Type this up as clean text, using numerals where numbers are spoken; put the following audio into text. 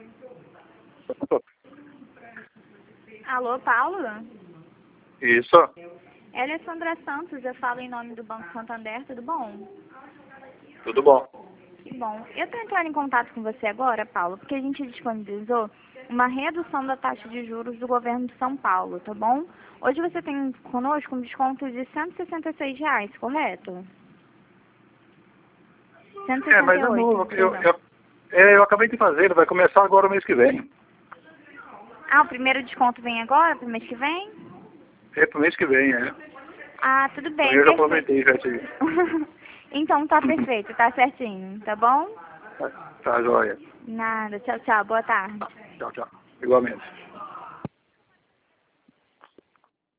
Alô, Paulo? Isso. Ela é Sandra Santos, eu falo em nome do Banco Santander, tudo bom? Tudo bom. Que bom. Eu estou entrando em contato com você agora, Paulo, porque a gente disponibilizou uma redução da taxa de juros do governo de São Paulo, tá bom? Hoje você tem conosco um desconto de R$ 166, correto? Mas eu, 168, não, perdão. eu acabei de fazer, ele vai começar agora o mês que vem. Ah, o primeiro desconto vem agora, pro mês que vem? É pro mês que vem, é. Ah, tudo Então bem, eu já perfeito. aproveitei, já tive. Então tá perfeito, tá certinho, tá bom? Tá joia. Nada, tchau, tchau, boa tarde. Tchau, tchau. Igualmente.